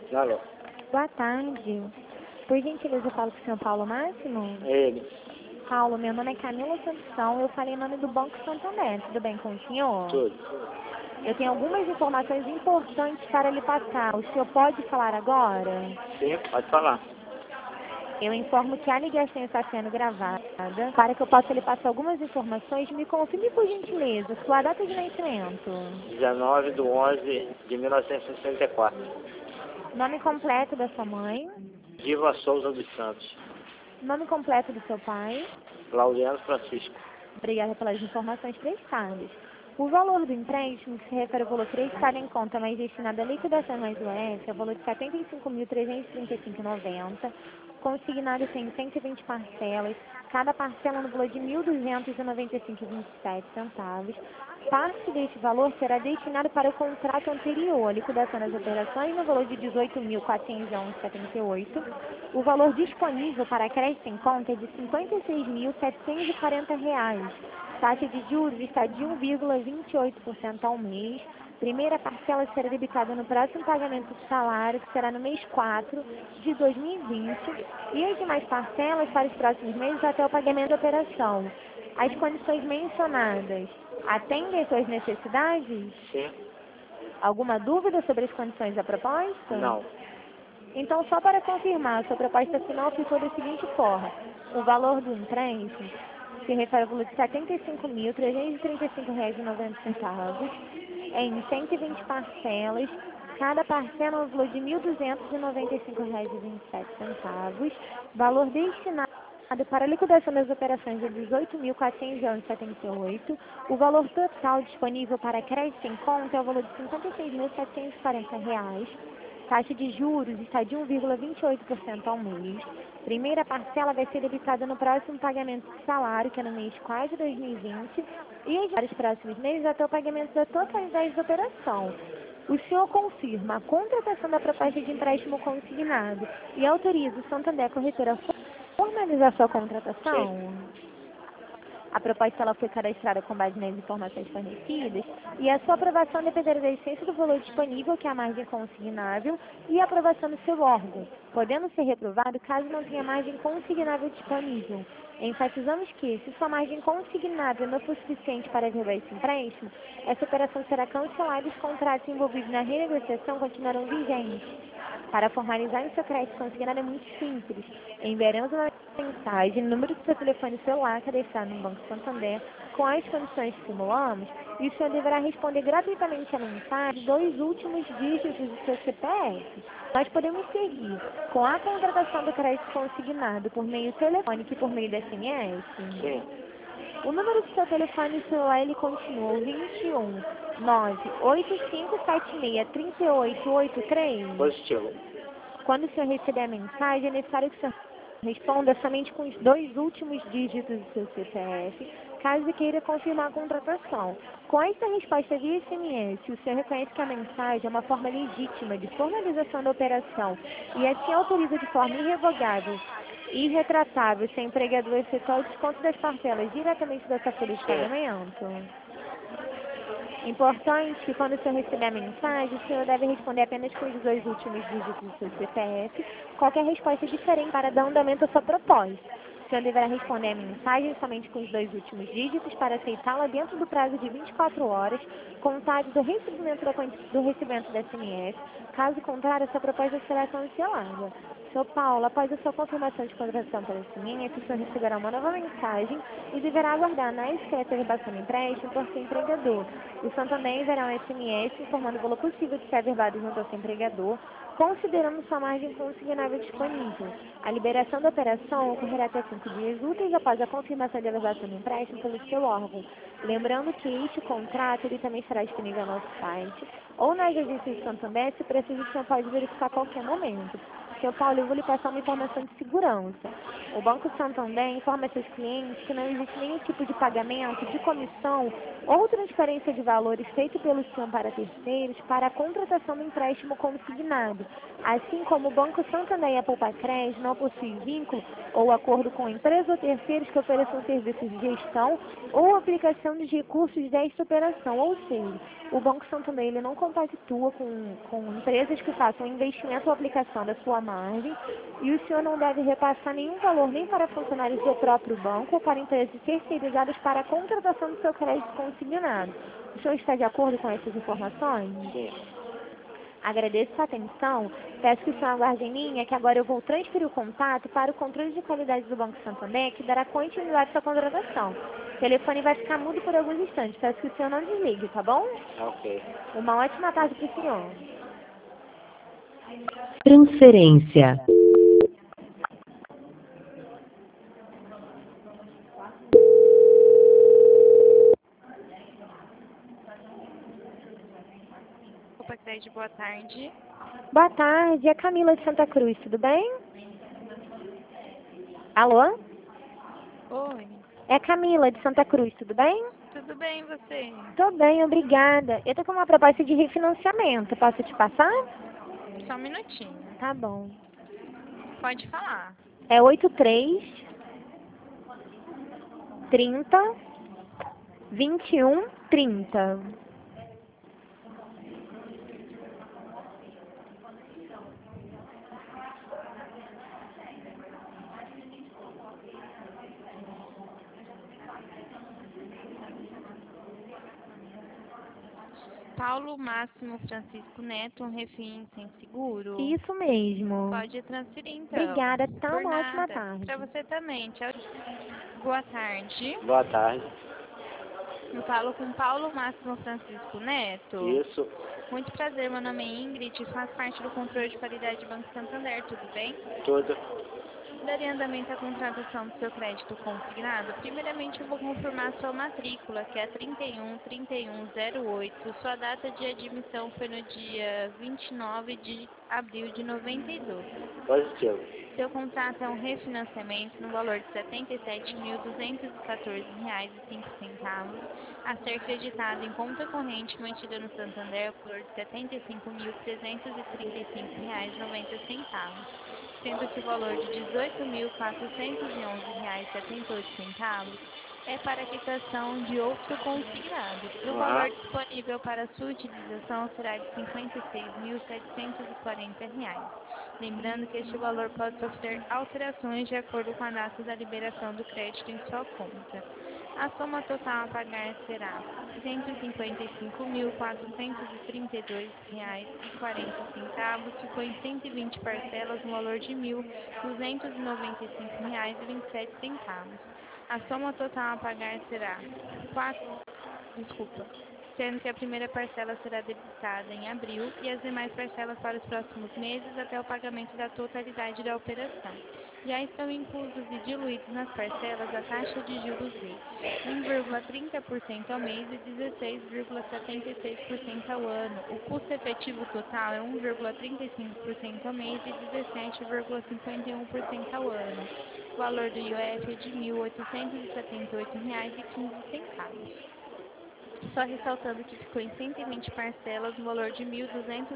Alô, Boa tarde. Por gentileza, eu falo com o senhor Paulo Máximo? é ele. Paulo, meu nome é Camila Assunção, eu falei em nome do Banco Santander. Tudo bem com o senhor? Tudo. Eu tenho algumas informações importantes para lhe passar. O senhor pode falar agora? Sim, pode falar. Eu informo que a ligação está sendo gravada. Para que eu possa lhe passar algumas informações, me confirme por gentileza sua data de nascimento. 19/11/1964. Nome completo da sua mãe. Diva Souza dos Santos. Nome completo do seu pai. Laureano Francisco. Obrigada pelas informações prestadas. O valor do empréstimo, que se refere ao valor prestado em conta, mas destinado à liquidação mais UF, é o valor de R$ 75.335,90, consignado em 120 parcelas, cada parcela no valor de R$ 1.295,27. Parte deste valor será destinado para o contrato anterior, a liquidação das operações no valor de R$ 18.411,78. O valor disponível para crédito em conta é de R$ 56.740. Taxa de juros está de 1,28% ao mês. Primeira parcela será debitada no próximo pagamento do salário, que será no mês 4 de 2020, e as demais parcelas para os próximos meses até o pagamento da operação. As condições mencionadas atendem às suas necessidades? Sim. Alguma dúvida sobre as condições da proposta? Não. Então, só para confirmar, a sua proposta final ficou da seguinte forma: o valor do empréstimo se refere ao valor de R$ 75.335,90 em 120 parcelas, cada parcela no valor de R$ 1.295,27, valor destinado para a liquidação das operações de R$ 18.411,78. O valor total disponível para crédito em conta é o valor de R$ 56.740. Taxa de juros está de 1,28% ao mês. Primeira parcela vai ser debitada no próximo pagamento do salário, que é no mês 4 de 2020, e os vários próximos meses até o pagamento da totalidade da operação. O senhor confirma a contratação da proposta de empréstimo consignado e autoriza o Santander Corretora a formalizar sua contratação? Sim. A proposta ela foi cadastrada com base nas informações fornecidas e a sua aprovação dependerá da essência do valor disponível, que é a margem consignável, e a aprovação do seu órgão, podendo ser reprovado caso não tenha margem consignável disponível. Enfatizamos que, se sua margem consignável não for suficiente para averbar esse empréstimo, essa operação será cancelada e os contratos envolvidos na renegociação continuarão vigentes. Para formalizar o seu crédito consignado é muito simples. Enviaremos uma mensagem no número do seu telefone celular cadastrado no Banco Santander com as condições que simulamos, e o senhor deverá responder gratuitamente a mensagem 2 últimos dígitos do seu CPF. Nós podemos seguir com a contratação do crédito consignado por meio telefônico e por meio da SMS? Sim. O número do seu telefone celular ele continua o 21 98576 3883. Positivo. Quando o senhor receber a mensagem, é necessário que o senhor responda somente com os 2 últimos dígitos do seu CPF, caso queira confirmar a contratação. Com esta resposta via SMS, o senhor reconhece que a mensagem é uma forma legítima de formalização da operação e assim autoriza de forma irrevogável e irretratável seu empregador a efetuar o desconto das parcelas diretamente da sua folha de pagamento? Importante que quando o senhor receber a mensagem, o senhor deve responder apenas com os 2 últimos dígitos do seu CPF. Qualquer resposta diferente para dar andamento à sua proposta. O senhor deverá responder a mensagem somente com os 2 últimos dígitos para aceitá-la dentro do prazo de 24 horas, contado do recebimento da SMS. Caso contrário, essa proposta será cancelada. Sr. Paulo, após a sua confirmação de contratação pela SMS, o senhor receberá uma nova mensagem e deverá aguardar na escrita de rebação do empréstimo por seu empregador. O Santander enviará um SMS informando o valor possível de ser averbado junto ao seu empregador, considerando sua margem consignável disponível. A liberação da operação ocorrerá até 5 dias úteis após a confirmação de averbação do empréstimo pelo seu órgão. Lembrando que este contrato ele também estará disponível no nosso site ou nas agências de Santander, se preciso, o senhor pode verificar a qualquer momento. Seu Paulo, eu vou lhe passar uma informação de segurança. O Banco Santander informa seus clientes que não existe nenhum tipo de pagamento, de comissão ou transferência de valores feito pelo senhor para terceiros para a contratação do empréstimo consignado. Assim como o Banco Santander e a Poupa-Cred não possuem vínculo ou acordo com empresas ou terceiros que ofereçam serviços de gestão ou aplicação dos recursos desta operação. Ou seja, o Banco Santander ele não compactua com empresas que façam investimento ou aplicação da sua margem e o senhor não deve repassar nenhum valor nem para funcionários do próprio banco ou para empresas terceirizadas para a contratação do seu crédito consignado. O senhor está de acordo com essas informações? Sim. Agradeço sua atenção. Peço que o senhor aguarde em linha, que agora eu vou transferir o contato para o controle de qualidade do Banco Santander, que dará continuidade à sua contratação. O telefone vai ficar mudo por alguns instantes. Peço que o senhor não desligue, tá bom? Ok. Uma ótima tarde para o senhor. Transferência. Poupa-Cred, boa tarde. Boa tarde, é Camila de Santa Cruz, tudo bem? Alô? Oi, É Camila de Santa Cruz, tudo bem? tudo bem você? Tô bem, obrigada. Eu tô com uma proposta de refinanciamento, posso te passar? Só um minutinho. Tá bom. Pode falar. É 83 30 21 30. Paulo Máximo Francisco Neto, um refém sem seguro. Isso mesmo. Pode transferir então. Obrigada, tá Por uma ótima nada. tarde. Para você também. Tchau. Boa tarde. Boa tarde. Eu falo com Paulo Máximo Francisco Neto. Isso. Muito prazer, meu nome é Ingrid, faço parte do controle de qualidade do Banco Santander, tudo bem? Tudo. Daria andamento à contratação do seu crédito consignado? Primeiramente, eu vou confirmar sua matrícula, que é 313108. Sua data de admissão foi no dia 29 de abril de 92. Positivo. Seu contrato é um refinanciamento no valor de R$ 77.214,05 a ser creditado em conta corrente mantida no Santander por valor de R$ 75.335,90, sendo que o valor de R$ 18.411,78 é para a quitação de outro consignado. E o valor disponível para sua utilização será de R$ 56.740. Lembrando que este valor pode sofrer alterações de acordo com a data da liberação do crédito em sua conta. A soma total a pagar será R$ 155.432,40, ficou em 120 parcelas no valor de R$ 1.295,27. A soma total a pagar será sendo que a primeira parcela será debitada em abril e as demais parcelas para os próximos meses até o pagamento da totalidade da operação. Já estão inclusos e diluídos nas parcelas a taxa de juros de 1,30% ao mês e 16,76% ao ano. O custo efetivo total é 1,35% ao mês e 17,51% ao ano. O valor do IOF é de R$ 1.878,15. Só ressaltando que ficou em 120 parcelas no valor de R$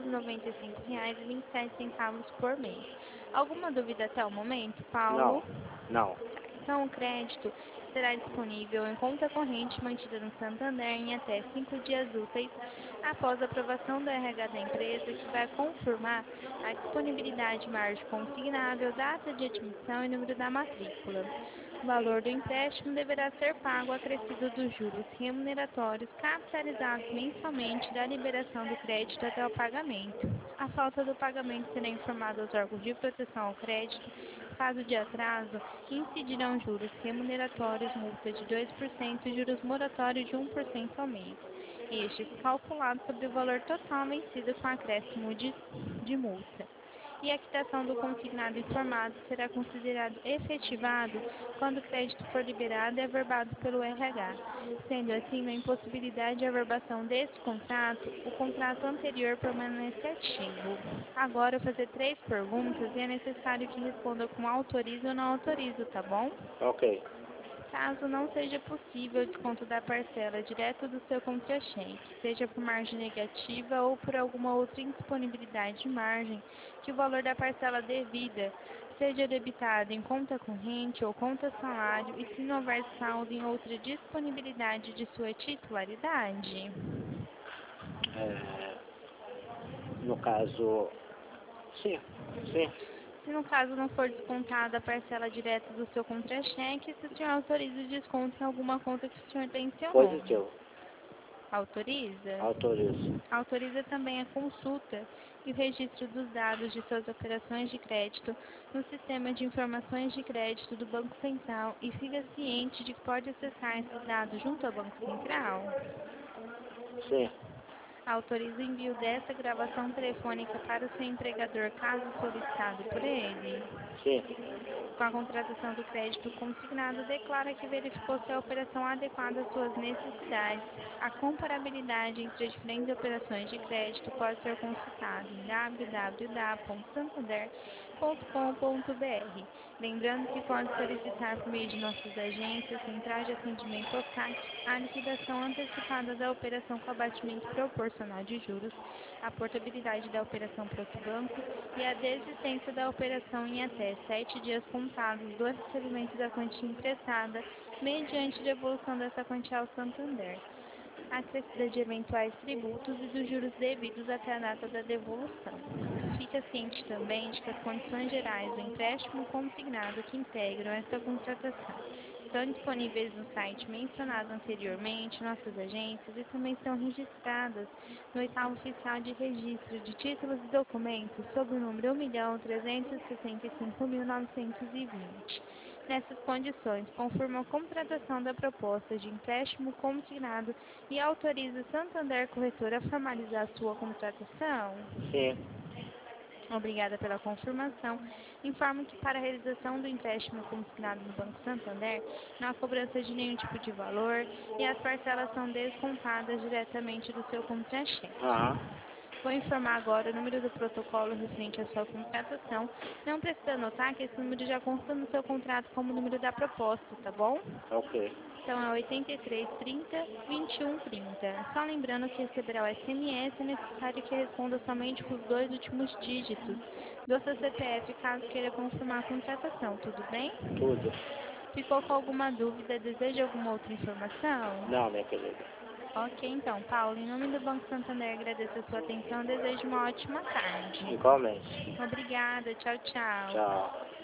1.295,27 por mês. Alguma dúvida até o momento, Paulo? Não. Então, o crédito será disponível em conta corrente mantida no Santander em até 5 dias úteis após a aprovação do RH da empresa, que vai confirmar a disponibilidade de margem consignável, data de admissão e número da matrícula. O valor do empréstimo deverá ser pago acrescido dos juros remuneratórios capitalizados mensalmente da liberação do crédito até o pagamento. A falta do pagamento será informada aos órgãos de proteção ao crédito. Caso de atraso, incidirão juros remuneratórios, multa de 2% e juros moratórios de 1% ao mês. Estes calculados sobre o valor total vencido com acréscimo de multa. e a quitação do consignado informado será considerado efetivado quando o crédito for liberado e averbado pelo RH. Sendo assim, na impossibilidade de averbação desse contrato, o contrato anterior permanece ativo. Agora, eu vou fazer 3 perguntas e é necessário que responda com autorizo ou não autorizo, tá bom? Ok. Caso não seja possível o desconto da parcela direto do seu contra-cheque, seja por margem negativa ou por alguma outra indisponibilidade de margem, que o valor da parcela devida seja debitado em conta corrente ou conta salário e se não houver saldo em outra disponibilidade de sua titularidade. É, no caso, sim, sim. Se no caso não for descontada a parcela direta do seu contra-cheque, se o senhor autoriza o desconto em alguma conta que o senhor tem em seu nome. Positivo. Autoriza? Autorizo. Autoriza também a consulta e o registro dos dados de suas operações de crédito no Sistema de Informações de Crédito do Banco Central e fica ciente de que pode acessar esses dados junto ao Banco Central? Sim, Autoriza o envio dessa gravação telefônica para o seu empregador caso solicitado por ele? sim, Com a contratação do crédito consignado, declara que verificou se a operação adequada às suas necessidades. A comparabilidade entre as diferentes operações de crédito pode ser consultada em www.santander.com.br. Lembrando que pode solicitar por meio de nossas agências, centrais de atendimento ou CAC, a liquidação antecipada da operação com abatimento proporcional de juros, a portabilidade da operação para outro banco e a desistência da operação em até 7 dias contados do recebimento da quantia emprestada, mediante devolução dessa quantia ao Santander, acrescida de eventuais tributos e dos juros devidos até a data da devolução. Fica ciente também de que as condições gerais do empréstimo consignado que integram esta contratação estão disponíveis no site mencionado anteriormente, nossas agências, e também estão registradas no 8º Oficial de Registro de Títulos e Documentos sob o número 1.365.920. Nessas condições, confirma a contratação da proposta de empréstimo consignado e autoriza o Santander Corretora a formalizar sua contratação? sim. Obrigada pela confirmação. Informo que para a realização do empréstimo consignado no Banco Santander, não há cobrança de nenhum tipo de valor e as parcelas são descontadas diretamente do seu contra-cheque. Aham. Vou informar agora o número do protocolo referente à sua contratação. Não precisa anotar que esse número já consta no seu contrato como número da proposta, tá bom? Ok. Então é 8330-2130. Só lembrando que receberá o SMS, é necessário que responda somente com os 2 últimos dígitos do seu CPF caso queira confirmar a contratação, tudo bem? Tudo. Ficou com alguma dúvida? Deseja alguma outra informação? Não, minha querida. Ok, então, Paulo, em nome do Banco Santander, agradeço a sua atenção e desejo uma ótima tarde. Igualmente. Obrigada, tchau, tchau. Tchau.